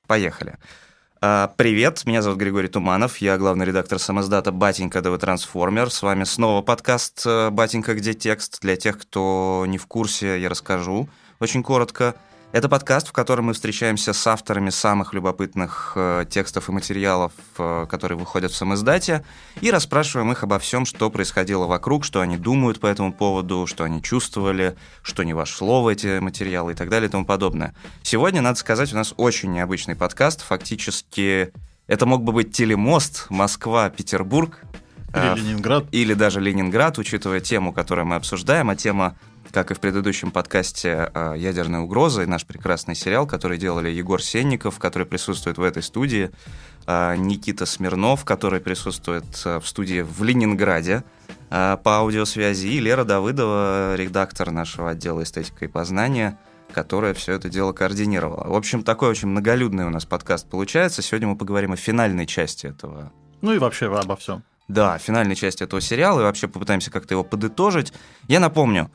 Поехали. Привет, меня зовут Григорий Туманов, я главный редактор самиздата «Батенька ДВ Трансформер». С вами снова подкаст «Батенька, где текст?». Для тех, кто не в курсе, я расскажу очень коротко. Это подкаст, в котором мы встречаемся с авторами самых любопытных текстов и материалов, которые выходят в самиздате, и расспрашиваем их обо всем, что происходило вокруг, что они думают по этому поводу, что они чувствовали, что не вошло в эти материалы и так далее и тому подобное. Сегодня, надо сказать, у нас очень необычный подкаст. Фактически это мог бы быть телемост Москва-Петербург. Или Ленинград. Или даже Ленинград, учитывая тему, которую мы обсуждаем, а тема, как и в предыдущем подкасте «Ядерная угроза», и наш прекрасный сериал, который делали Егор Сенников, который присутствует в этой студии, Никита Смирнов, который присутствует в студии в Ленинграде по аудиосвязи, и Лера Давыдова, редактор нашего отдела эстетика и познания, которая все это дело координировала. В общем, такой очень многолюдный у нас подкаст получается. Сегодня мы поговорим о финальной части этого. Ну и вообще обо всем. Да, финальной части этого сериала, и вообще попытаемся как-то его подытожить. Я напомню,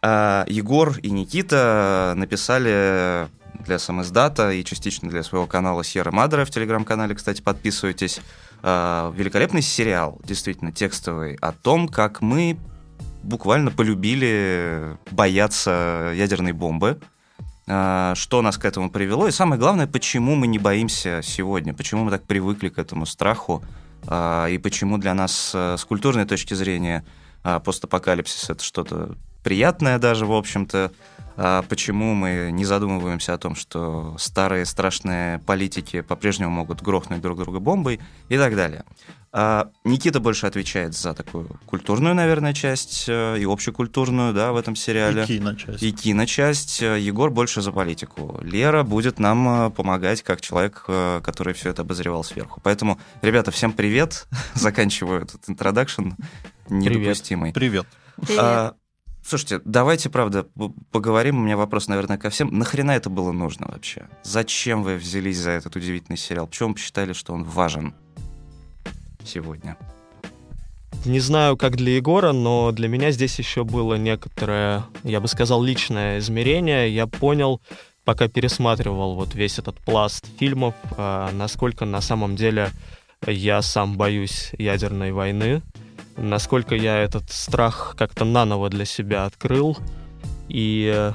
Егор и Никита написали для самиздата и частично для своего канала Сьерра Мадре, в телеграм-канале, кстати, подписывайтесь, великолепный сериал, действительно текстовый, о том, как мы буквально полюбили бояться ядерной бомбы, что нас к этому привело, и самое главное, почему мы не боимся сегодня, почему мы так привыкли к этому страху, и почему для нас с культурной точки зрения постапокалипсис — это что-то приятное даже, в общем-то, почему мы не задумываемся о том, что старые страшные политики по-прежнему могут грохнуть друг друга бомбой и так далее. Никита больше отвечает за такую культурную, наверное, часть и общекультурную, да, в этом сериале. И киночасть. Егор больше за политику. Лера будет нам помогать как человек, который все это обозревал сверху. Поэтому, ребята, всем привет. Заканчиваю этот интродакшн недопустимый. Привет. Слушайте, давайте, правда, поговорим. У меня вопрос, наверное, ко всем. Нахрена это было нужно вообще? Зачем вы взялись за этот удивительный сериал? Почему вы посчитали, что он важен сегодня? Не знаю, как для Егора, но для меня здесь еще было некоторое, я бы сказал, личное измерение. Я понял, пока пересматривал вот весь этот пласт фильмов, насколько на самом деле я сам боюсь ядерной войны, насколько я этот страх как-то наново для себя открыл. И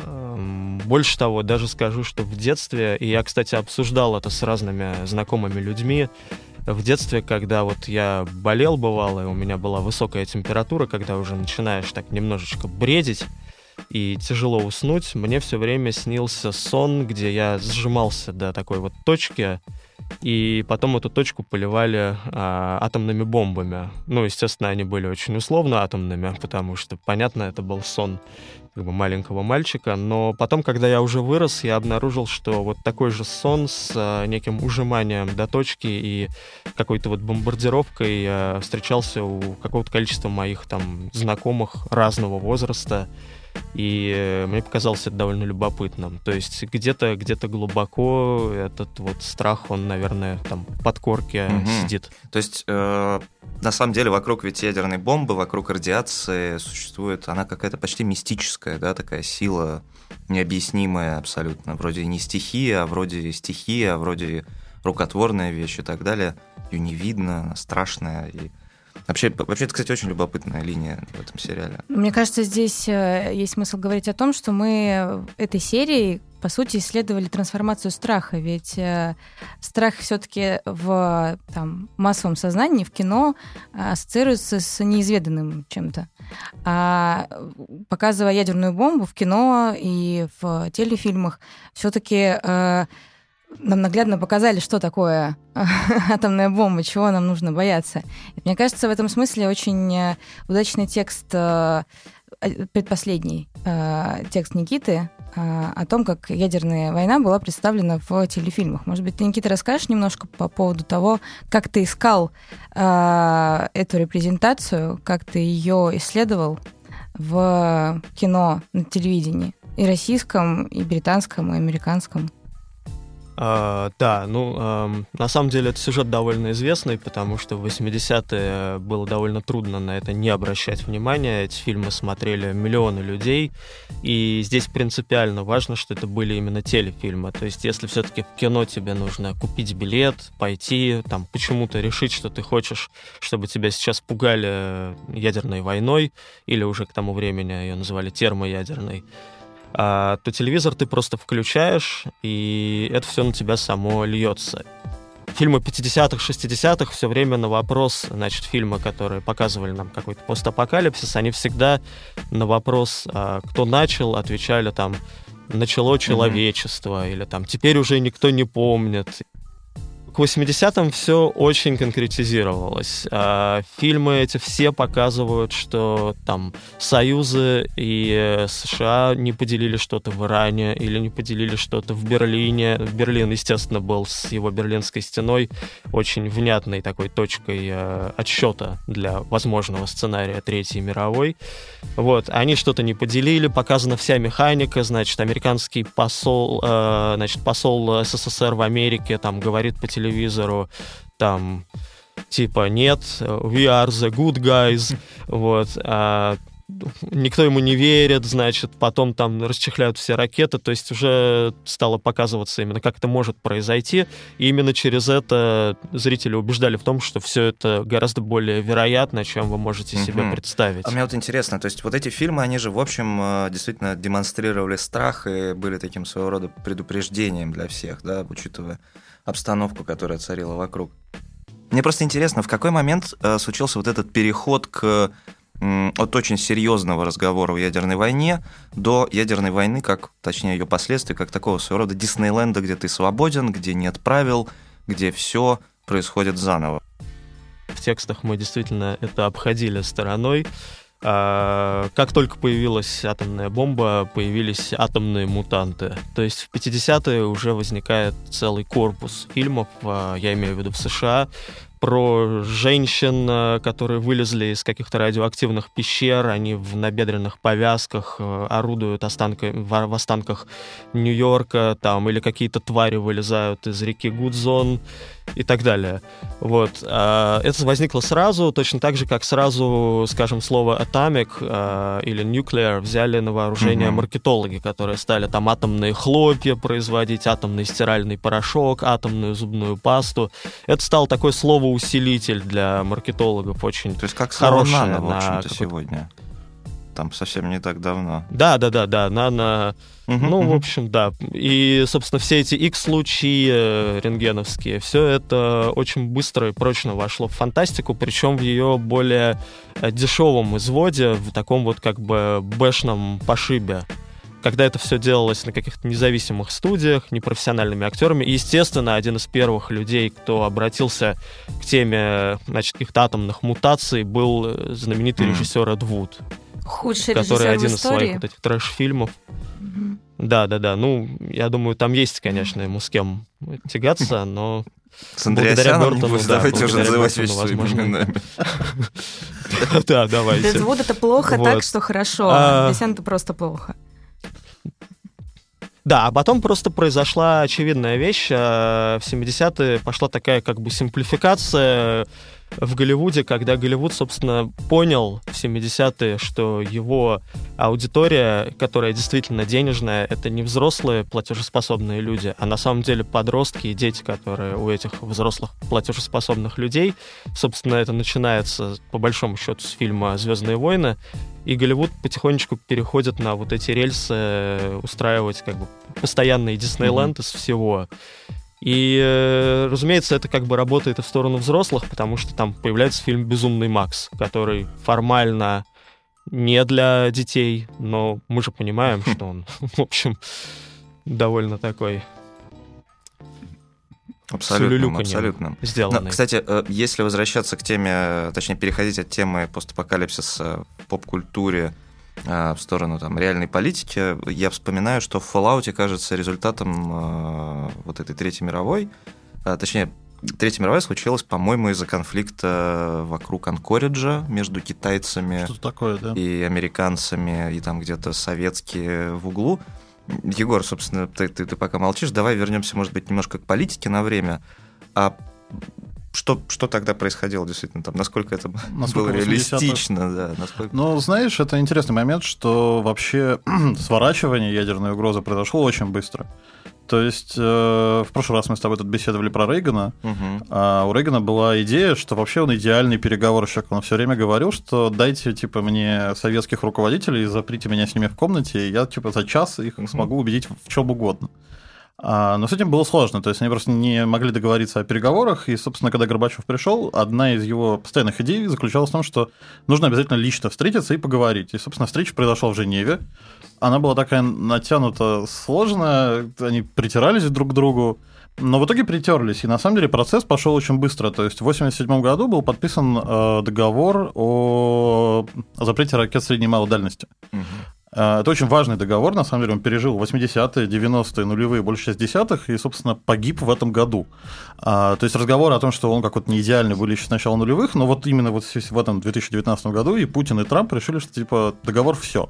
больше того, даже скажу, что в детстве, и я, кстати, обсуждал это с разными знакомыми людьми, в детстве, когда вот я болел, бывало, и у меня была высокая температура, когда уже начинаешь так немножечко бредить и тяжело уснуть, мне все время снился сон, где я сжимался до такой вот точки, и потом эту точку поливали атомными бомбами. Ну, естественно, они были очень условно атомными, потому что, понятно, это был сон как бы маленького мальчика, но потом, когда я уже вырос, я обнаружил, что вот такой же сон с неким ужиманием до точки и какой-то вот бомбардировкой встречался у какого-то количества моих там знакомых разного возраста, и мне показалось это довольно любопытным. То есть где-то глубоко этот вот страх, он, наверное, там в подкорке сидит. То есть на самом деле вокруг ведь ядерной бомбы, вокруг радиации существует, она какая-то почти мистическая, да, такая сила необъяснимая абсолютно. Вроде не стихия, а вроде стихия, а вроде рукотворная вещь и так далее. Ее не видно, она страшная. И вообще, это, кстати, очень любопытная линия в этом сериале. Мне кажется, здесь есть смысл говорить о том, что мы этой серией, по сути, исследовали трансформацию страха, ведь страх все-таки в массовом сознании, в кино ассоциируется с неизведанным чем-то. А показывая ядерную бомбу в кино и в телефильмах, все-таки нам наглядно показали, что такое атомная бомба, чего нам нужно бояться. И мне кажется, в этом смысле очень удачный текст, предпоследний текст Никиты о том, как ядерная война была представлена в телефильмах. Может быть, ты, Никита, расскажешь немножко по поводу того, как ты искал эту репрезентацию, как ты ее исследовал в кино, на телевидении, и российском, и британском, и американском? Да, на самом деле это сюжет довольно известный, потому что в 80-е было довольно трудно на это не обращать внимания. Эти фильмы смотрели миллионы людей, и здесь принципиально важно, что это были именно телефильмы. То есть если все-таки в кино тебе нужно купить билет, пойти, там, почему-то решить, что ты хочешь, чтобы тебя сейчас пугали ядерной войной, или уже к тому времени ее называли термоядерной, то телевизор ты просто включаешь, и это все на тебя само льется. Фильмы 50-х, 60-х все время на вопрос, значит, фильмы, которые показывали нам какой-то постапокалипсис, они всегда на вопрос, кто начал, отвечали там «начало человечество», или там «теперь уже никто не помнит». К 80-м все очень конкретизировалось. Фильмы эти все показывают, что там Союзы и США не поделили что-то в Иране или не поделили что-то в Берлине. Берлин, естественно, был с его Берлинской стеной очень внятной такой точкой отсчета для возможного сценария Третьей мировой. Вот. Они что-то не поделили, показана вся механика, значит, американский посол СССР в Америке там говорит по телевизору, там, типа, нет, we are the good guys, вот, никто ему не верит, значит, потом там расчехляют все ракеты, то есть уже стало показываться именно, как это может произойти, и именно через это зрители убеждали в том, что все это гораздо более вероятно, чем вы можете себе представить. А мне вот интересно, то есть вот эти фильмы, они же, в общем, действительно демонстрировали страх и были таким своего рода предупреждением для всех, да, учитывая обстановку, которая царила вокруг. Мне просто интересно, в какой момент случился вот этот переход от очень серьезного разговора о ядерной войне до ядерной войны, точнее ее последствий, как такого своего рода Диснейленда, где ты свободен, где нет правил, где все происходит заново. В текстах мы действительно это обходили стороной. Как только появилась атомная бомба, появились атомные мутанты. То есть в 50-е уже возникает целый корпус фильмов, я имею в виду в США, про женщин, которые вылезли из каких-то радиоактивных пещер, они в набедренных повязках орудуют в останках Нью-Йорка, там, или какие-то твари вылезают из реки Гудзон и так далее. Вот. Это возникло сразу, точно так же, как сразу, скажем, слово atomic или nuclear взяли на вооружение маркетологи, которые стали там атомные хлопья производить, атомный стиральный порошок, атомную зубную пасту. Это стало такое слово-усилитель для маркетологов, очень то есть как хорошее. Нано, в общем-то, сегодня. Там совсем не так давно. Да, нано. В общем, да. И, собственно, все эти X-лучи рентгеновские, все это очень быстро и прочно вошло в фантастику, причем в ее более дешевом изводе, в таком вот как бы бэшном пошибе. Когда это все делалось на каких-то независимых студиях, непрофессиональными актерами. И, естественно, один из первых людей, кто обратился к теме, значит, каких-то атомных мутаций, был знаменитый режиссер Эд Вуд. Худший который режиссер один в из своих истории. вот этих трэш-фильмов. Да. Я думаю, там есть, конечно, ему с кем тягаться, но с Андреасяном, небось, давайте уже называть вещи своими возможно. именами. Да, давайте. Эд Вуд — это плохо, Вот. так что хорошо. Андреасян — это просто плохо. Да, а потом просто произошла очевидная вещь. В 70-е пошла такая как бы симплификация в Голливуде, когда Голливуд, собственно, понял в 70-е, что его аудитория, которая действительно денежная, это не взрослые платежеспособные люди, а на самом деле подростки и дети, которые у этих взрослых платежеспособных людей. Собственно, это начинается, по большому счету, с фильма «Звездные войны», и Голливуд потихонечку переходит на вот эти рельсы, устраивать как бы постоянный Диснейленд из всего. И, разумеется, это как бы работает и в сторону взрослых, потому что там появляется фильм «Безумный Макс», который формально не для детей, но мы же понимаем, что он, в общем, довольно такой абсолютно сделанный. Но, кстати, если возвращаться к теме, точнее, переходить от темы постапокалипсиса в поп-культуре в сторону там реальной политики, я вспоминаю, что в Fallout, кажется, результатом вот этой Третьей мировой, точнее, Третья мировая случилась, по-моему, из-за конфликта вокруг Анкориджа между китайцами Что-то такое, да? и американцами, и там где-то советские в углу. Егор, собственно, ты пока молчишь, давай вернемся, может быть, немножко к политике на время. А что тогда происходило действительно там? Насколько это было реалистично? Да, насколько... Ну, знаешь, это интересный момент, что вообще сворачивание ядерной угрозы произошло очень быстро. То есть в прошлый раз мы с тобой тут беседовали про Рейгана, а у Рейгана была идея, что вообще он идеальный переговорщик. Он все время говорил, что дайте типа мне советских руководителей, заприте меня с ними в комнате, и я типа за час их смогу убедить в чем угодно. Но с этим было сложно, то есть они просто не могли договориться о переговорах, и, собственно, когда Горбачев пришел, одна из его постоянных идей заключалась в том, что нужно обязательно лично встретиться и поговорить. И, собственно, встреча произошла в Женеве, она была такая натянута, сложная, они притирались друг к другу, но в итоге притерлись, и на самом деле процесс пошел очень быстро. То есть в 1987 году был подписан договор о запрете ракет средней и малой дальности. Это очень важный договор, на самом деле он пережил 80-е, 90-е, нулевые, большую часть десятых, и, собственно, погиб в этом году. То есть разговоры о том, что он как-то не идеальный, были еще с начала нулевых, но вот именно вот в этом 2019 году и Путин, и Трамп решили, что типа договор все.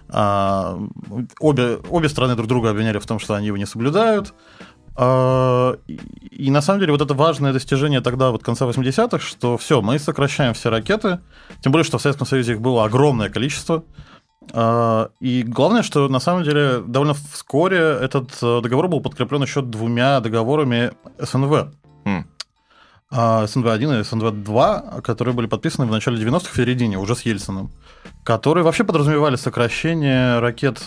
Обе страны друг друга обвиняли в том, что они его не соблюдают. И на самом деле вот это важное достижение тогда, вот конца 80-х, что все, мы сокращаем все ракеты, тем более, что в Советском Союзе их было огромное количество. И главное, что на самом деле довольно вскоре этот договор был подкреплен еще 2 договорами СНВ. СНВ-1 и СНВ-2, которые были подписаны в начале 90-х, в середине, уже с Ельциным, которые вообще подразумевали сокращение ракет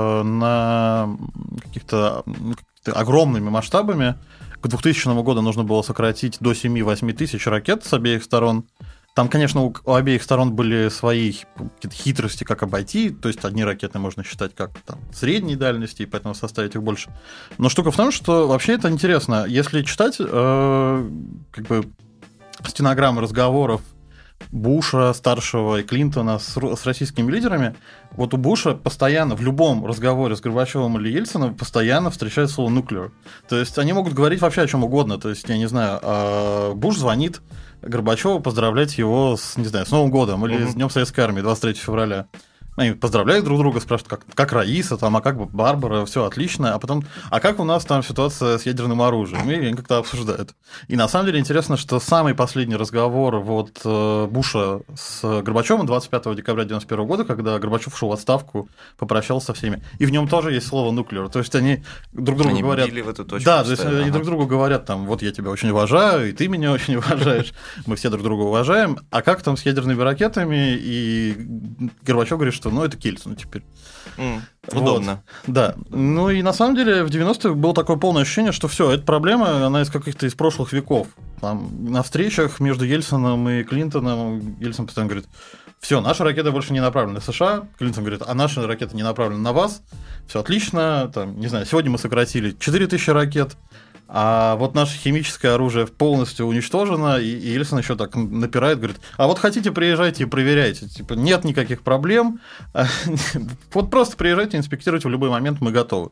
на каких-то огромными масштабами. К 2000 году нужно было сократить до 7-8 тысяч ракет с обеих сторон. Там, конечно, у обеих сторон были свои какие-то хитрости, как обойти. То есть одни ракеты можно считать как там средней дальности, и поэтому составить их больше. Но штука в том, что вообще это интересно. Если читать как бы стенограммы разговоров Буша, старшего и Клинтона с российскими лидерами, вот у Буша постоянно в любом разговоре с Горбачевым или Ельциным постоянно встречается слово «nuclear». То есть они могут говорить вообще о чем угодно. То есть, я не знаю, Буш звонит Горбачеву поздравлять его с, не знаю, с Новым годом или с Днем Советской Армии 23 февраля. Они поздравляют друг друга, спрашивают, как Раиса, там, а как бы Барбара, все отлично, а потом, а как у нас там ситуация с ядерным оружием? И они как-то обсуждают. И на самом деле интересно, что самый последний разговор вот Буша с Горбачевым 25 декабря 1991 года, когда Горбачев ушел в отставку, попрощался со всеми, и в нем тоже есть слово «nuclear», то есть они друг другу говорят... в эту точку. Да, то есть они друг другу говорят, там, вот я тебя очень уважаю, и ты меня очень уважаешь, мы все друг друга уважаем, а как там с ядерными ракетами? И Горбачев говорит, что это к Ельцину теперь. Удобно. Вот. Да. Ну и на самом деле в 90-х было такое полное ощущение, что все, эта проблема, она из каких-то из прошлых веков. Там, на встречах между Ельцином и Клинтоном Ельцин постоянно говорит, все, наши ракеты больше не направлены в США. Клинтон говорит, а наши ракеты не направлены на вас. Все отлично. Там, не знаю, сегодня мы сократили 4000 ракет. А вот наше химическое оружие полностью уничтожено, и Ельцин еще так напирает, говорит, а вот хотите, приезжайте и проверяйте, типа, нет никаких проблем, вот просто приезжайте, инспектируйте в любой момент, мы готовы.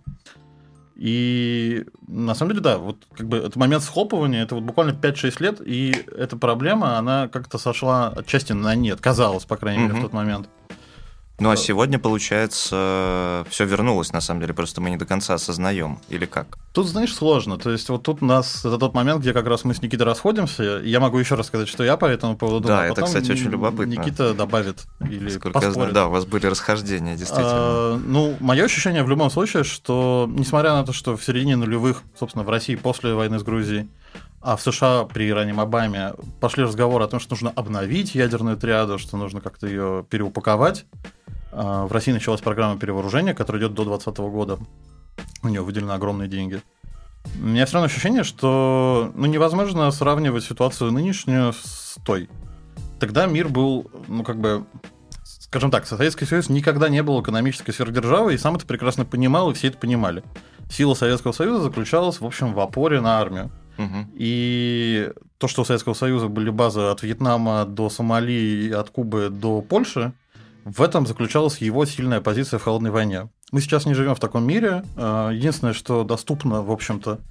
И на самом деле, да, вот как бы этот момент схлопывания, это вот буквально 5-6 лет, и эта проблема, она как-то сошла отчасти на нет, казалось, по крайней мере, в тот момент. Ну а сегодня, получается, все вернулось, на самом деле, просто мы не до конца осознаем, или как? Тут, знаешь, сложно. То есть, вот тут у нас это тот момент, где как раз мы с Никитой расходимся. Я могу еще раз сказать, что я по этому поводу думаю. Да, это, кстати, очень любопытно. Никита добавит или Сколько я знаю, да, у вас были расхождения, действительно. Ну, мое ощущение в любом случае, что, несмотря на то, что в середине нулевых, собственно, в России после войны с Грузией, а в США при раннем Обаме пошли разговоры о том, что нужно обновить ядерную триаду, что нужно как-то ее переупаковать. В России началась программа перевооружения, которая идет до 2020 года. У нее выделены огромные деньги. У меня все равно ощущение, что невозможно сравнивать ситуацию нынешнюю с той. Тогда мир был, скажем так, Советский Союз никогда не был экономической сверхдержавой, и сам это прекрасно понимал, и все это понимали. Сила Советского Союза заключалась, в общем, в опоре на армию. И то, что у Советского Союза были базы от Вьетнама до Сомали и от Кубы до Польши, в этом заключалась его сильная позиция в холодной войне. Мы сейчас не живем в таком мире. Единственное, что доступно, в общем-то,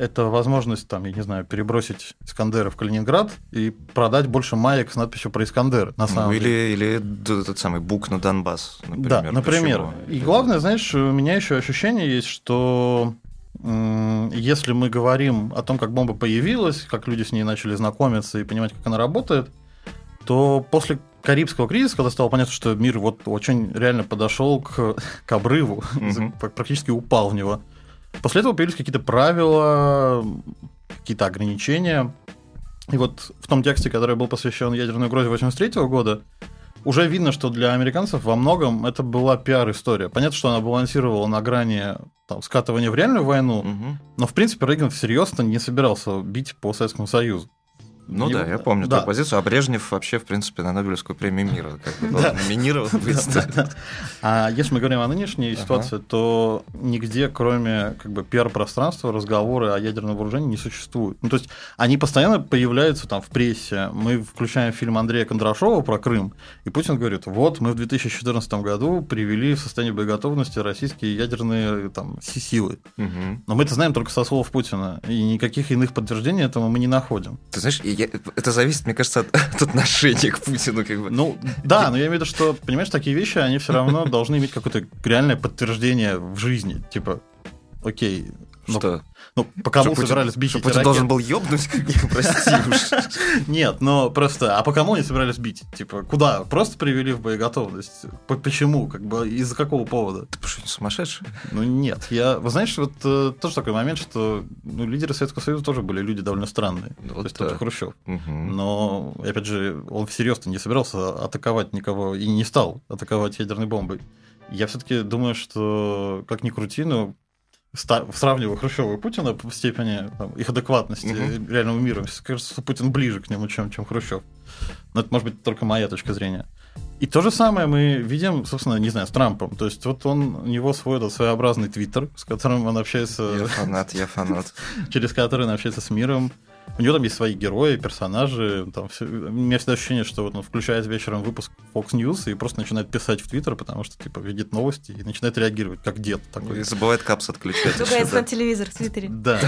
это возможность, там, я не знаю, перебросить Искандеры в Калининград и продать больше маек с надписью про Искандер, на самом деле. Или этот самый бук на Донбасс, например. Да, например. И главное, знаешь, у меня еще ощущение есть, что если мы говорим о том, как бомба появилась, как люди с ней начали знакомиться и понимать, как она работает, то после Карибского кризиса, когда стало понятно, что мир вот очень реально подошел к обрыву, практически упал в него, после этого появились какие-то правила, какие-то ограничения. И вот в том тексте, который был посвящен ядерной угрозе 1983 года, уже видно, что для американцев во многом это была пиар-история. Понятно, что она балансировала на грани там, скатывания в реальную войну, но, в принципе, Рейган всерьез-то не собирался бить по Советскому Союзу. Ну да, я помню твою позицию. А Брежнев вообще, в принципе, на Нобелевскую премию мира номинирован. А если мы говорим о нынешней ситуации, то нигде, кроме как бы пиар-пространства, разговоры о ядерном вооружении не существуют. Ну, то есть они постоянно появляются там в прессе. Мы включаем фильм Андрея Кондрашова про Крым, и Путин говорит: вот мы в 2014 году привели в состояние боеготовности российские ядерные там силы. Но мы это знаем только со слов Путина, и никаких иных подтверждений этому мы не находим. Ты знаешь, это зависит, мне кажется, от отношения к Путину. Как бы. Ну, да, но я имею в виду, что, понимаешь, такие вещи, они все равно должны иметь какое-то реальное подтверждение в жизни. Типа, окей. Что? Ну, по кому собирались бить эти ракеты? Путин должен был ёбнуть? Прости уж. Нет, но просто... А по кому они собирались бить? Типа, куда? Просто привели в боеготовность? Почему? Как бы из-за какого повода? Ты что, не сумасшедший? Ну, нет. Вы знаешь, вот тоже такой момент, что лидеры Советского Союза тоже были люди довольно странные. То есть тот же Хрущев. Но, опять же, он всерьез-то не собирался атаковать никого и не стал атаковать ядерной бомбой. Я все-таки думаю, что, как ни крути, но сравнивая Хрущева и Путина по степени там, их адекватности реального мира, кажется, что Путин ближе к нему, чем Хрущев. Но это может быть только моя точка зрения. И то же самое мы видим, собственно, не знаю, с Трампом. То есть вот у него свой этот своеобразный твиттер, с которым он общается... Я фанат. Через который он общается с миром. У него там есть свои герои, персонажи. Там у меня всегда ощущение, что вот он включает вечером выпуск Fox News и просто начинает писать в Твиттер, потому что типа видит новости и начинает реагировать, как дед такой. И забывает капс отключать. Ругается на телевизор в Твиттере.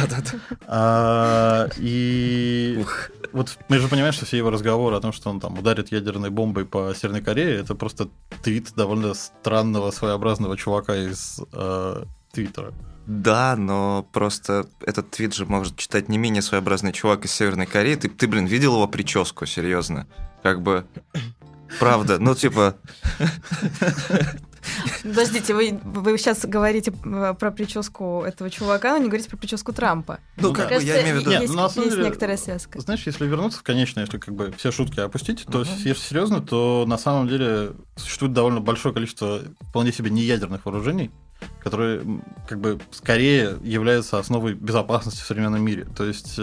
Да. И вот мы же понимаем, что все его разговоры о том, что он там ударит ядерной бомбой по Северной Корее, это просто твит довольно странного, своеобразного чувака из Твиттера. Да, но просто этот твит же может читать не менее своеобразный чувак из Северной Кореи. Ты, блин, видел его прическу, серьезно? Как бы, правда, ну типа... Подождите, вы сейчас говорите про прическу этого чувака, но не говорите про прическу Трампа. Ну, как бы, я имею в виду... Есть некоторая связка. Знаешь, если вернуться в конечное, если как бы все шутки опустить, то, если серьезно, то на самом деле существует довольно большое количество вполне себе неядерных вооружений, которые как бы скорее являются основой безопасности в современном мире. То есть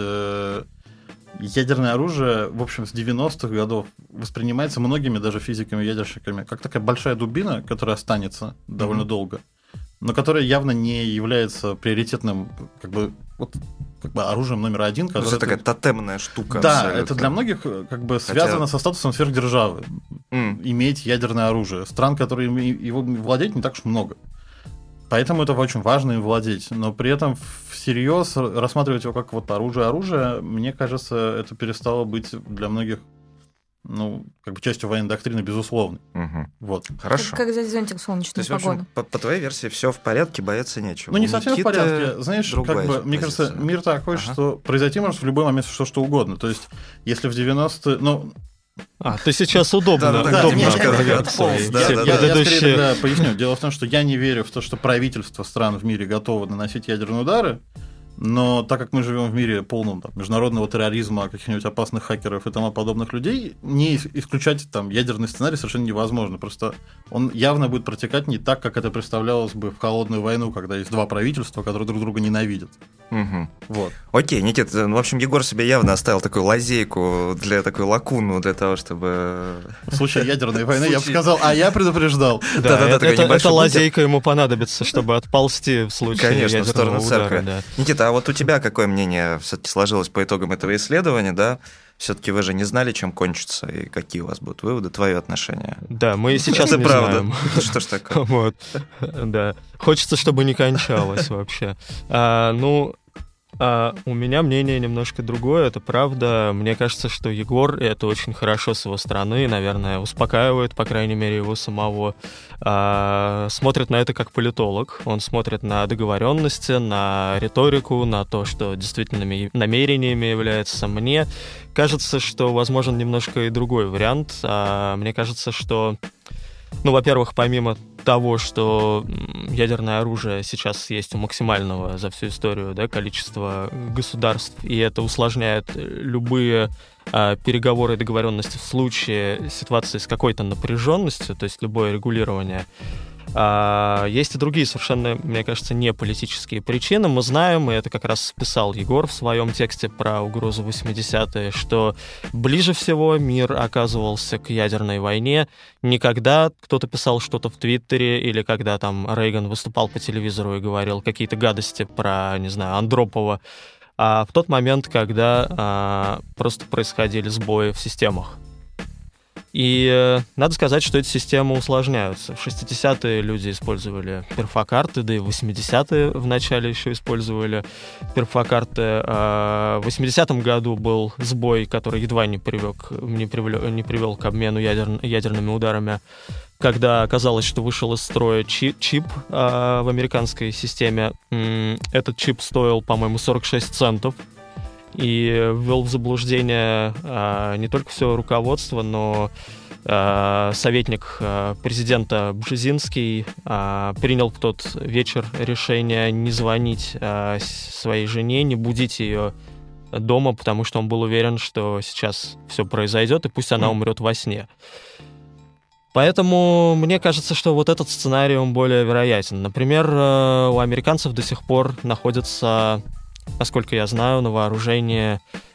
ядерное оружие, в общем, с 90-х годов воспринимается многими даже физиками-ядерщиками как такая большая дубина, которая останется довольно долго, но которая явно не является приоритетным как бы оружием номер один. Это такая тотемная штука. Да, абсолютно. это для многих как бы связано со статусом сверхдержавы. Иметь ядерное оружие. Стран, которые его владеют, не так уж много. Поэтому это очень важно им владеть. Но при этом всерьез рассматривать его как вот оружие, мне кажется, это перестало быть для многих как бы частью военной доктрины, безусловно. Вот. Хорошо. Как взять зонтик в солнечную погоду. По твоей версии, все в порядке, бояться нечего. Ну, не совсем в порядке. Знаешь, как бы, мне кажется, мир такой, что произойти может в любой момент что угодно. То есть, если в 90-е... ты сейчас удобно оказывается. Я скорее поясню. Дело в том, что я не верю в то, что правительства стран в мире готовы наносить ядерные удары, но так как мы живем в мире полном международного терроризма, каких-нибудь опасных хакеров и тому подобных людей, не исключать ядерный сценарий совершенно невозможно. Просто он явно будет протекать не так, как это представлялось бы в холодную войну, когда есть два правительства, которые друг друга ненавидят. Вот. Окей, Никит, в общем, Егор себе явно оставил такую лазейку, такую лакуну для того, чтобы... В случае ядерной войны я бы сказал, я предупреждал. Эта лазейка ему понадобится, чтобы отползти в случае ядерного удара. Никита, а вот у тебя какое мнение все-таки сложилось по итогам этого исследования, да? Все-таки вы же не знали, чем кончится, и какие у вас будут выводы, твое отношение? Да, мы сейчас не знаем. Что ж такое? Вот, да. Хочется, чтобы не кончалось вообще. У меня мнение немножко другое, это правда. Мне кажется, что Егор, и это очень хорошо с его стороны, наверное, успокаивает, по крайней мере, его самого, смотрит на это как политолог. Он смотрит на договоренности, на риторику, на то, что действительными намерениями является. Мне кажется, что возможен немножко и другой вариант. Мне кажется, что, во-первых, помимо того, что ядерное оружие сейчас есть у максимального за всю историю, да, количества государств, и это усложняет любые переговоры и договоренности в случае ситуации с какой-то напряженностью, то есть любое регулирование. Есть и другие совершенно, мне кажется, не политические причины. Мы знаем, и это как раз писал Егор в своем тексте про угрозу 80-е, что ближе всего мир оказывался к ядерной войне не когда кто-то писал что-то в Твиттере или когда там Рейган выступал по телевизору и говорил какие-то гадости про, не знаю, Андропова, а в тот момент, когда просто происходили сбои в системах. И надо сказать, что эти системы усложняются. В 60-е люди использовали перфокарты, да и в 80-е вначале еще использовали перфокарты. В 80-м году был сбой, который едва не привел к обмену ядерными ударами, когда оказалось, что вышел из строя чип в американской системе. Этот чип стоил, по-моему, 46 центов. И ввел в заблуждение не только все руководство, но советник президента Бжезинский принял в тот вечер решение не звонить своей жене, не будить ее дома, потому что он был уверен, что сейчас все произойдет, и пусть она умрет во сне. Поэтому мне кажется, что вот этот сценарий, он более вероятен. Например, у американцев до сих пор находится, насколько я знаю, на вооружении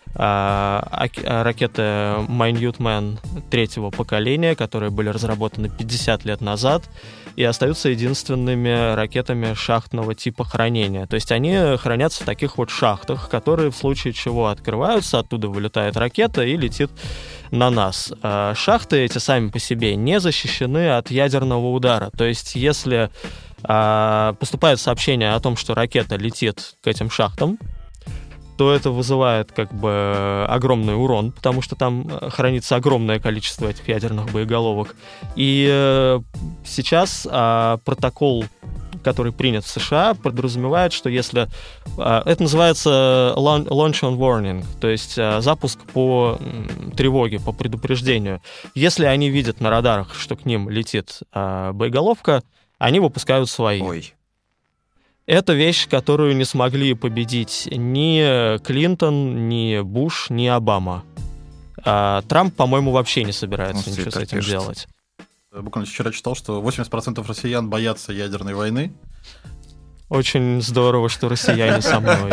ракеты Minuteman третьего поколения, которые были разработаны 50 лет назад и остаются единственными ракетами шахтного типа хранения. То есть они хранятся в таких вот шахтах, которые в случае чего открываются, оттуда вылетает ракета и летит на нас. Шахты эти сами по себе не защищены от ядерного удара. То есть если поступает сообщение о том, что ракета летит к этим шахтам, то это вызывает как бы огромный урон, потому что там хранится огромное количество этих ядерных боеголовок. И сейчас протокол, который принят в США, подразумевает, что если... Это называется launch on warning, то есть запуск по тревоге, по предупреждению. Если они видят на радарах, что к ним летит боеголовка, они выпускают свои. Ой. Это вещь, которую не смогли победить ни Клинтон, ни Буш, ни Обама. Трамп, по-моему, вообще не собирается ничего с этим делать. Я буквально вчера читал, что 80% россиян боятся ядерной войны. Очень здорово, что россияне со мной.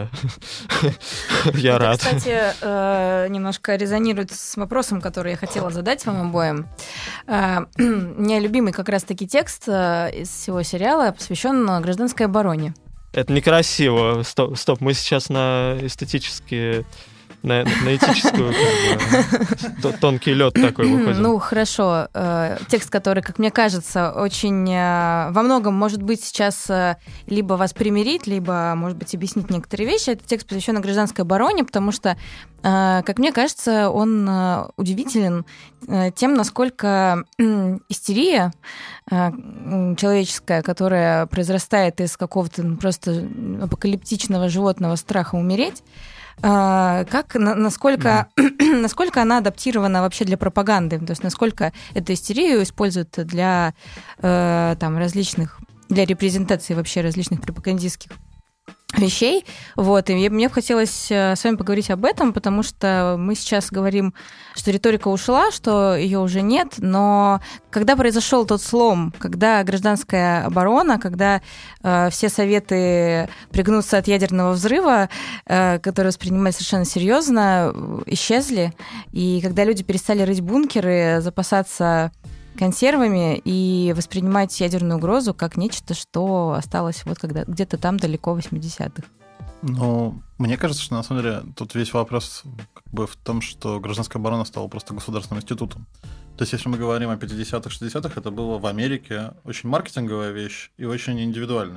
Я рад. Это, кстати, немножко резонирует с вопросом, который я хотела задать вам обоим. У меня любимый как раз-таки текст из всего сериала посвящен гражданской обороне. Это некрасиво. Стоп, мы сейчас на эстетические... На этическую, тонкий лед такой выходим. Ну, хорошо. Текст, который, как мне кажется, очень во многом, может быть, сейчас либо вас примирить, либо, может быть, объяснить некоторые вещи. Это текст, посвященный гражданской обороне, потому что, как мне кажется, он удивителен тем, насколько истерия человеческая, которая произрастает из какого-то просто апокалиптичного животного страха умереть, насколько она адаптирована вообще для пропаганды, то есть насколько эту истерию используют для различных, для репрезентации вообще различных пропагандистских вещей. Вот. И мне бы хотелось с вами поговорить об этом, потому что мы сейчас говорим, что риторика ушла, что ее уже нет, но когда произошел тот слом, когда гражданская оборона, когда все советы пригнуться от ядерного взрыва, которые воспринимались совершенно серьезно, исчезли, и когда люди перестали рыть бункеры, запасаться консервами и воспринимать ядерную угрозу как нечто, что осталось вот где-то там далеко в 80-х. Ну, мне кажется, что на самом деле тут весь вопрос как бы в том, что гражданская оборона стала просто государственным институтом. То есть, если мы говорим о 50-х, 60-х, это было в Америке очень маркетинговая вещь и очень индивидуальная.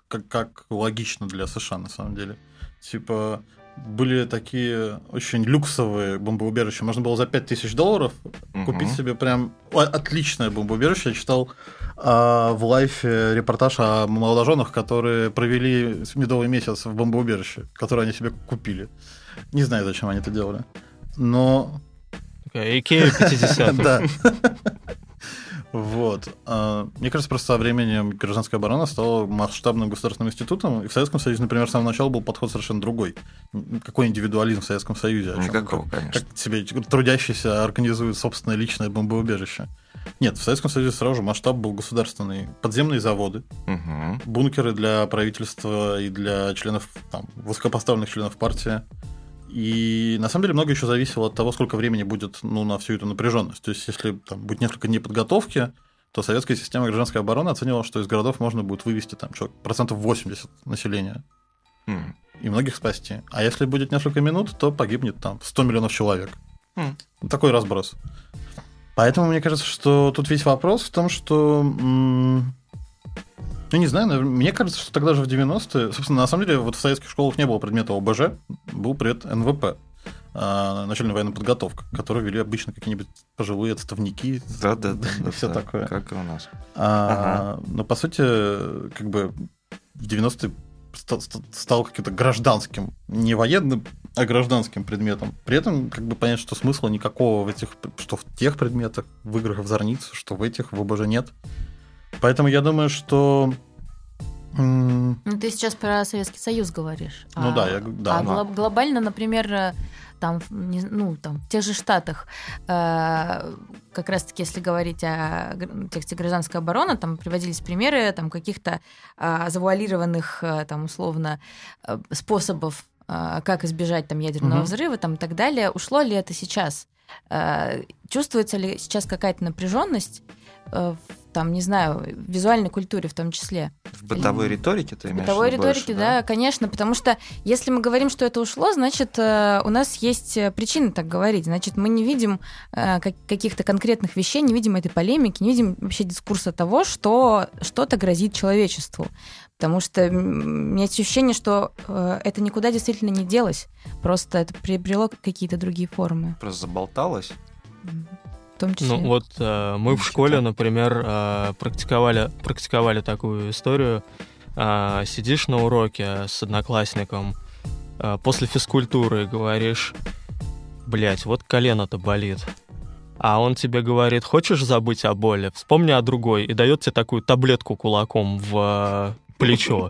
как логично для США, на самом деле. Типа, были такие очень люксовые бомбоубежища. Можно было за $5000 купить себе прям отличное бомбоубежище. Я читал в лайфе репортаж о молодоженах, которые провели медовый месяц в бомбоубежище, которое они себе купили. Не знаю, зачем они это делали. Но... Икея 50-х. Да. Вот. Мне кажется, просто со временем гражданская оборона стала масштабным государственным институтом, и в Советском Союзе, например, с самого начала был подход совершенно другой. Какой индивидуализм в Советском Союзе? Никакого, конечно. Как себе трудящийся организует собственное личное бомбоубежище? Нет, в Советском Союзе сразу же масштаб был государственный. Подземные заводы, бункеры для правительства и для членов, высокопоставленных членов партии. И на самом деле много еще зависело от того, сколько времени будет на всю эту напряженность. То есть, если будет несколько дней подготовки, то советская система гражданской обороны оценивала, что из городов можно будет вывести 80% населения и многих спасти. А если будет несколько минут, то погибнет 100 миллионов человек. Такой разброс. Поэтому мне кажется, что тут весь вопрос в том, что... не знаю, мне кажется, что тогда же в 90-е... Собственно, на самом деле, в советских школах не было предмета ОБЖ, был предмет НВП, начальная военная подготовка, которую вели обычно какие-нибудь пожилые отставники. Да. Все такое. Как и у нас. Но, по сути, в 90-е стал каким-то гражданским, не военным, а гражданским предметом. При этом, понять, что смысла никакого что в тех предметах, в играх в Зорницу, что в этих в ОБЖ нет. Поэтому я думаю, что... Ты сейчас про Советский Союз говоришь. Глобально, например, в тех же Штатах, как раз-таки, если говорить о тексте «Гражданская оборона», там приводились примеры каких-то завуалированных, условно, способов, как избежать ядерного взрыва и так далее. Ушло ли это сейчас? Чувствуется ли сейчас какая-то напряженность в визуальной культуре в том числе? В бытовой риторике ты имеешь в виду? В бытовой риторике, да, конечно, потому что если мы говорим, что это ушло, значит, у нас есть причины так говорить, значит, мы не видим каких-то конкретных вещей, не видим этой полемики, не видим вообще дискурса того, что что-то грозит человечеству. Потому что у меня есть ощущение, что это никуда действительно не делось, просто это приобрело какие-то другие формы. Просто заболталось? В том числе. Мы в школе, например, практиковали такую историю. Сидишь на уроке с одноклассником после физкультуры и говоришь: вот колено-то болит. А он тебе говорит: хочешь забыть о боли? Вспомни о другой. И дает тебе такую таблетку кулаком в плечо.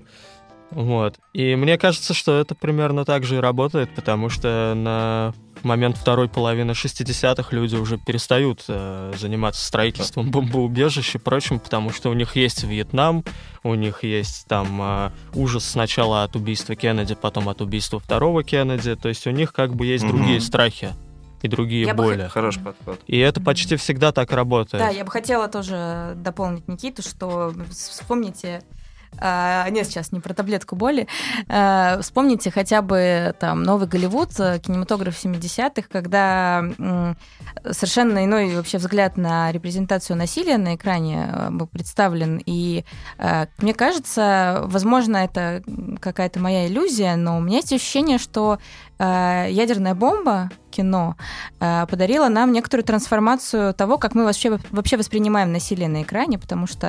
И мне кажется, что это примерно так же и работает, потому что на момент второй половины 60-х люди уже перестают заниматься строительством бомбоубежищ и прочим, потому что у них есть Вьетнам, у них есть ужас сначала от убийства Кеннеди, потом от убийства второго Кеннеди, то есть у них есть другие страхи и другие боли. Хороший подход. И это почти всегда так работает. Да, я бы хотела тоже дополнить Никиту, что вспомните... Нет, сейчас не про таблетку боли. Вспомните хотя бы новый Голливуд, кинематограф 70-х, когда совершенно иной вообще взгляд на репрезентацию насилия на экране был представлен. И мне кажется, возможно, это какая-то моя иллюзия, но у меня есть ощущение, что ядерная бомба, кино, подарила нам некоторую трансформацию того, как мы вообще воспринимаем насилие на экране, потому что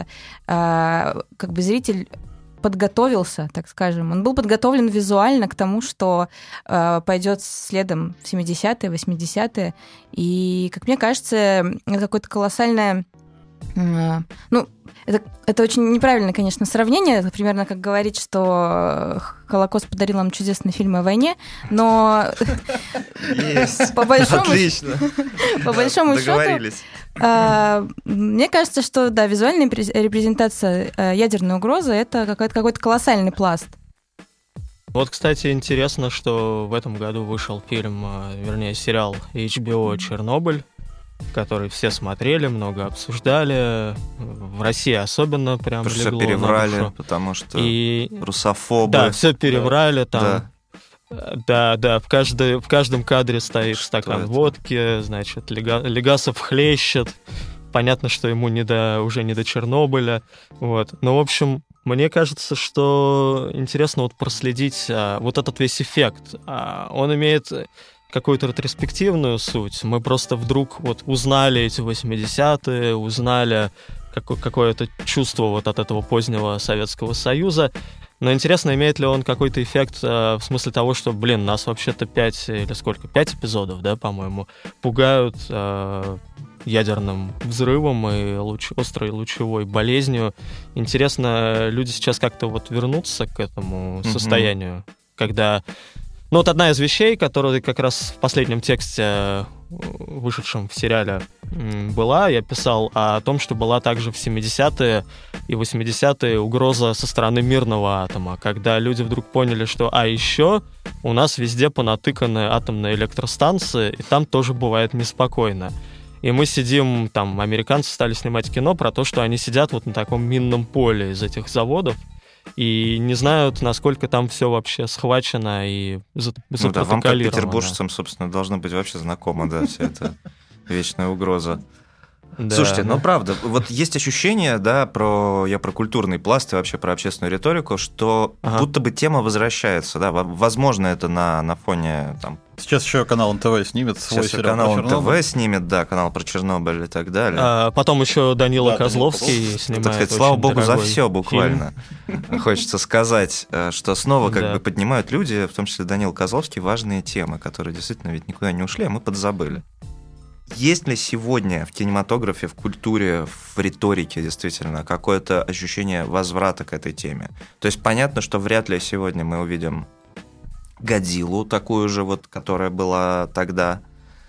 зритель подготовился, так скажем. Он был подготовлен визуально к тому, что пойдет следом в 70-е, 80-е. И, как мне кажется, это какое-то колоссальное... Это очень неправильное, конечно, сравнение. Это примерно как говорить, что Холокост подарил нам чудесные фильмы о войне, но по большому счету, мне кажется, что да, визуальная репрезентация ядерной угрозы — это какой-то колоссальный пласт. Кстати, интересно, что в этом году вышел сериал HBO «Чернобыль», который все смотрели, много обсуждали. В России особенно прям потому легло что все переврали, на душу. Потому что русофобы. Да, все переврали там. Да, в каждом кадре стоит стакан водки, значит, Легасов хлещет. Понятно, что ему уже не до Чернобыля. В общем, Мне кажется, что интересно вот проследить вот этот весь эффект. Он имеет какую-то ретроспективную суть. Мы просто вдруг вот узнали эти 80-е, узнали какое-то чувство вот от этого позднего Советского Союза. Но интересно, имеет ли он какой-то эффект в смысле того, что, нас вообще-то 5 эпизодов, да, по-моему, пугают ядерным взрывом и острой лучевой болезнью. Интересно, люди сейчас как-то вот вернутся к этому состоянию, когда... вот одна из вещей, которая как раз в последнем тексте, вышедшем в сериале, была, я писал о том, что была также в 70-е и 80-е угроза со стороны мирного атома, когда люди вдруг поняли, что еще у нас везде понатыканы атомные электростанции, и там тоже бывает неспокойно. И мы сидим, американцы стали снимать кино про то, что они сидят вот на таком минном поле из этих заводов, и не знают, насколько там все вообще схвачено и запротоколировано. Вам, как петербуржцам, собственно, должно быть вообще знакомо, да, вся эта вечная угроза. Да. Слушайте, правда, вот есть ощущение, да, я про культурный пласт и вообще про общественную риторику, что будто бы тема возвращается, да, возможно, это на фоне Сейчас еще канал НТВ снимет свой сериал канал НТВ снимет, да, канал про Чернобыль и так далее. Потом еще Данила Козловский снимает. Так сказать, слава богу за все буквально. Хочется сказать, что снова поднимают люди, в том числе Данила Козловский, важные темы, которые действительно ведь никуда не ушли, а мы подзабыли. Есть ли сегодня в кинематографе, в культуре, в риторике действительно какое-то ощущение возврата к этой теме? То есть понятно, что вряд ли сегодня мы увидим Годзиллу, такую же, которая была тогда.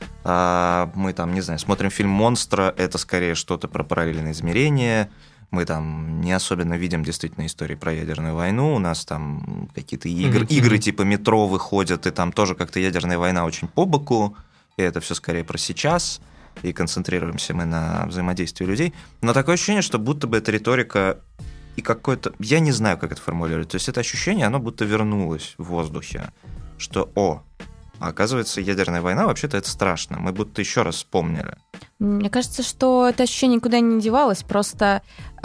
Мы смотрим фильм «Монстра», это скорее что-то про параллельное измерение. Мы не особенно видим действительно истории про ядерную войну. У нас какие-то игры типа «Метро» выходят, и там тоже как-то ядерная война очень по боку. И это все скорее про сейчас, и концентрируемся мы на взаимодействии людей. Но такое ощущение, что будто бы эта риторика и какое-то... Я не знаю, как это формулировать. То есть это ощущение, оно будто вернулось в воздухе, что, оказывается, ядерная война, вообще-то это страшно. Мы будто еще раз вспомнили. Мне кажется, что это ощущение никуда не девалось, просто...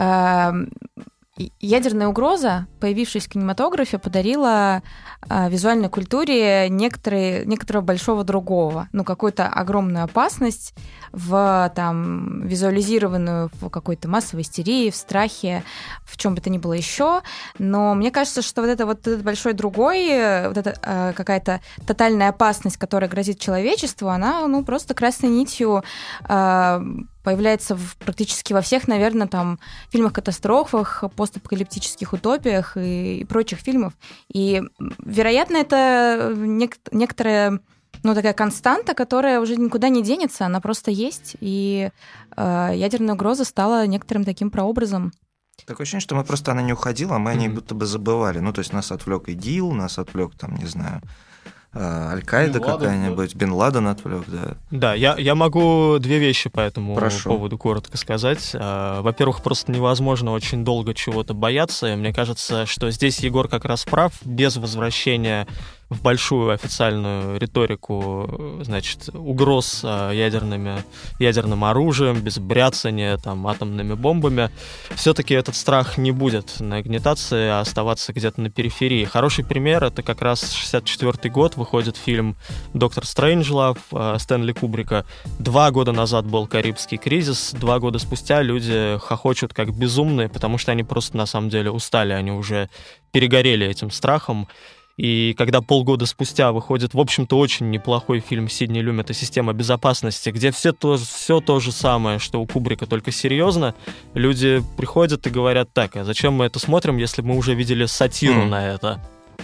Ядерная угроза, появившись в кинематографе, подарила визуальной культуре некоторого большого другого, какую-то огромную опасность, визуализированную в какой-то массовой истерии, в страхе, в чем бы то ни было еще. Но мне кажется, что этот большой другой, эта какая-то тотальная опасность, которая грозит человечеству, она просто красной нитью появляется практически во всех, наверное, фильмах-катастрофах, постапокалиптических утопиях и прочих фильмов. И, вероятно, это некоторая, такая константа, которая уже никуда не денется, она просто есть, и ядерная угроза стала некоторым таким прообразом. Такое ощущение, что она не уходила, а мы о ней будто бы забывали. То есть нас отвлек ИГИЛ, нас отвлек, не знаю... Аль-Каида какая-нибудь, Бен Ладен отвлек, да. Да, я могу две вещи по этому поводу коротко сказать. Во-первых, просто невозможно очень долго чего-то бояться. И мне кажется, что здесь Егор как раз прав. Без возвращения в большую официальную риторику, угроз ядерным оружием, без бряцания атомными бомбами, все-таки этот страх не будет нагнетаться, а оставаться где-то на периферии. Хороший пример — это как раз 1964 год, выходит фильм «Доктор Стрейнджлав» Стэнли Кубрика. 2 года назад был Карибский кризис, 2 года спустя люди хохочут как безумные, потому что они просто на самом деле устали, они уже перегорели этим страхом. И когда полгода спустя выходит, в общем-то, очень неплохой фильм Сидни Люмета «Система безопасности», где все то же самое, что у Кубрика, только серьезно, люди приходят и говорят: так, а зачем мы это смотрим, если мы уже видели сатиру на это?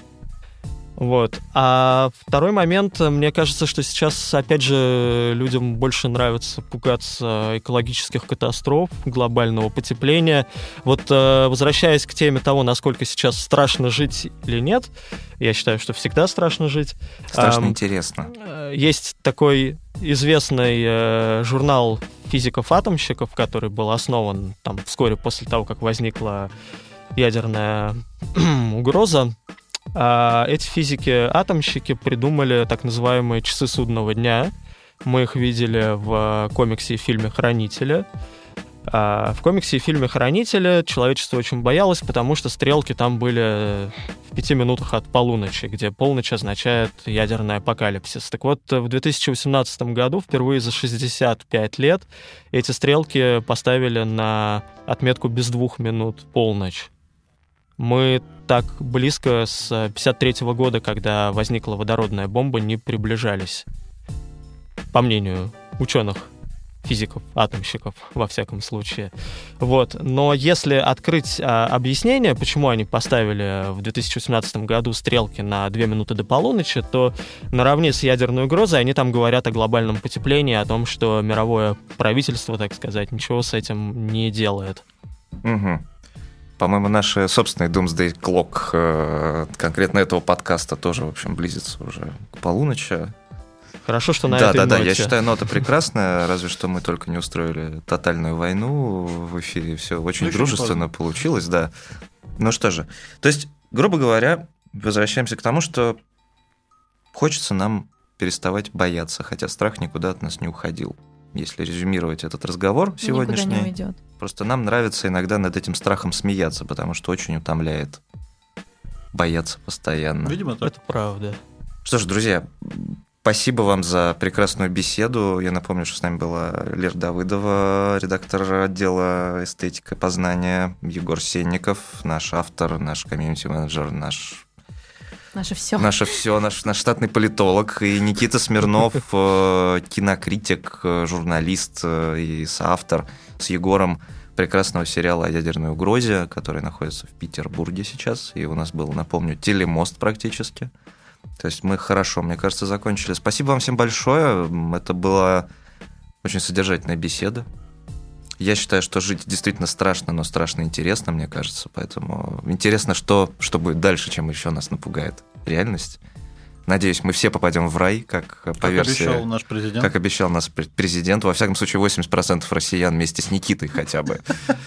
А второй момент, мне кажется, что сейчас, опять же, людям больше нравится пугаться экологических катастроф, глобального потепления. Возвращаясь к теме того, насколько сейчас страшно жить или нет, я считаю, что всегда страшно жить. Страшно интересно. Есть такой известный журнал физиков-атомщиков, который был основан вскоре после того, как возникла ядерная угроза. Эти физики-атомщики придумали так называемые часы судного дня. Мы их видели в комиксе и фильме «Хранители». В комиксе и фильме «Хранители» человечество очень боялось, потому что стрелки там были в 5 минутах от полуночи, где полночь означает ядерный апокалипсис. Так вот, в 2018 году, впервые за 65 лет, эти стрелки поставили на отметку без 2 минут полночь. Мы так близко с 1953 года, когда возникла водородная бомба, не приближались. По мнению ученых, физиков, атомщиков, во всяком случае. Вот. Но если открыть объяснение, почему они поставили в 2018 году стрелки на 2 минуты до полуночи, то наравне с ядерной угрозой они там говорят о глобальном потеплении, о том, что мировое правительство, так сказать, ничего с этим не делает. Угу. По-моему, наши собственные Doomsday Clock конкретно этого подкаста тоже, в общем, близится уже к полуночи. Хорошо, что на этой ноте. Да, я считаю, нота прекрасная, разве что мы только не устроили тотальную войну в эфире. Все очень дружественно получилось, да. Ну что же, то есть, грубо говоря, возвращаемся к тому, что хочется нам переставать бояться, хотя страх никуда от нас не уходил. Если резюмировать этот разговор сегодняшний, никуда не уйдет. Просто нам нравится иногда над этим страхом смеяться, потому что очень утомляет бояться постоянно. Видимо, так. Это правда. Что ж, друзья, спасибо вам за прекрасную беседу. Я напомню, что с нами была Лера Давыдова, редактор отдела эстетика и познания, Егор Сенников, наш автор, наш комьюнити-менеджер, наше все, наш штатный политолог, и Никита Смирнов, кинокритик, журналист и соавтор с Егором прекрасного сериала о ядерной угрозе, который находится в Петербурге сейчас, и у нас был, напомню, телемост практически. То есть мы хорошо, мне кажется, закончили. Спасибо вам всем большое, это была очень содержательная беседа. Я считаю, что жить действительно страшно, но страшно интересно, мне кажется. Поэтому интересно, что будет дальше, чем еще нас напугает реальность. Надеюсь, мы все попадем в рай, как по версии... обещал наш президент. Как обещал наш президент. Во всяком случае, 80% россиян вместе с Никитой хотя бы.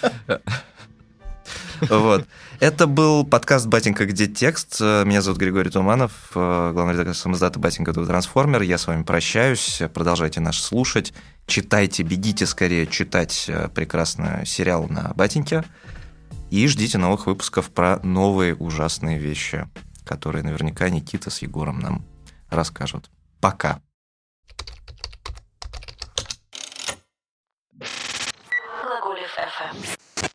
Вот. Это был подкаст «Батенька, где текст?». Меня зовут Григорий Туманов, главный редактор самоиздата «Батенька, трансформер». Я с вами прощаюсь. Продолжайте нас слушать. Читайте, бегите скорее читать прекрасный сериал на «Батеньке». И ждите новых выпусков про новые ужасные вещи, которые наверняка Никита с Егором нам расскажут. Пока. Глаголев FM.